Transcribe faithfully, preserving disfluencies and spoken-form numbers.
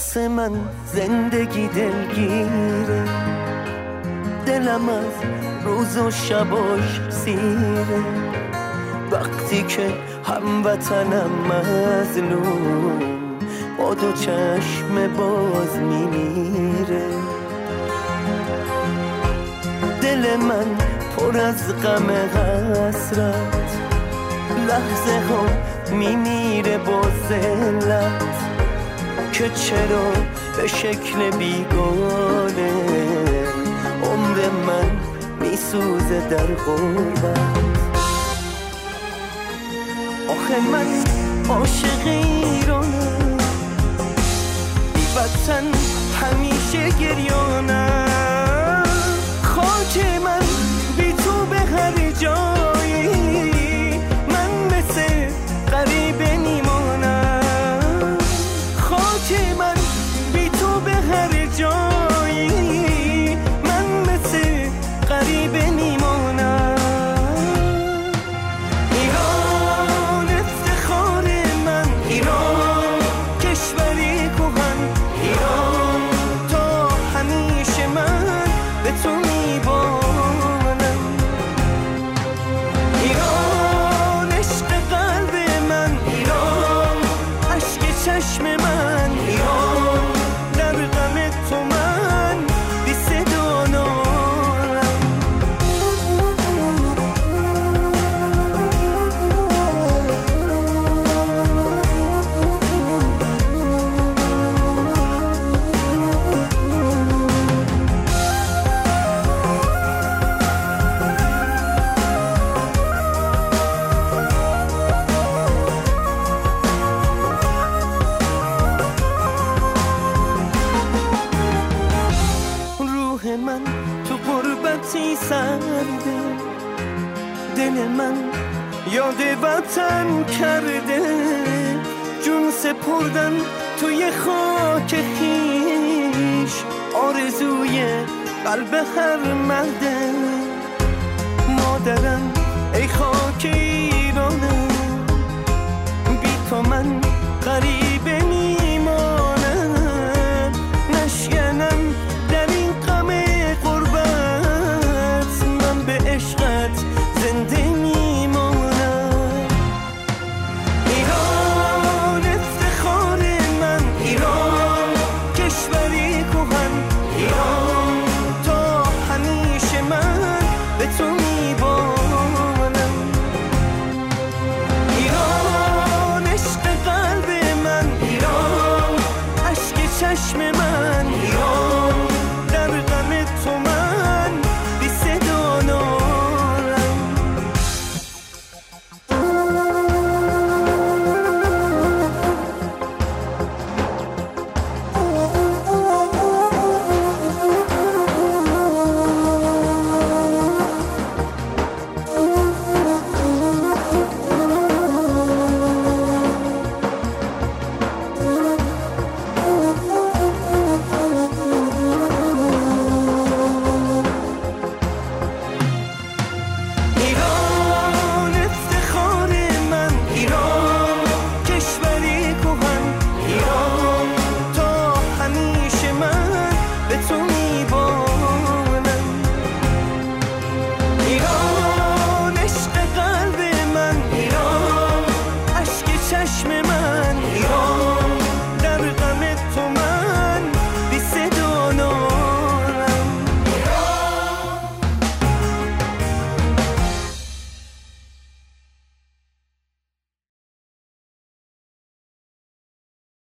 واسه من زندگی دلگیره، دلم از روز و شباش سیره، وقتی که هموطنم مظلوم با دو چشم باز میمیره. دل من پر از غم حسرت، لحظه ها میمیره با ذلت، که چرا به شکل بیگانه عمر من میسوزه در غربت. آخه من عاشق ایرانم، بی وطن همیشه گریانم، خاک من بی تو به هر جایی من مثل غریبه میمانم، خاک من بی تو به هر جایی من مثل غریبه میمانم. ایران افتخار من، ایران کشوری کهن، ایران تا همیشه من به تو میبانم. ایران عشق قلب من، ایران عشق چشم من، ایران در غم تو من بی صدا نالم. روح من تو غربتی سرده، دل من یاد وطن کرده، جون سپردن توی خاک خیش آرزوی قلب هر مرده. مادرم ای خاک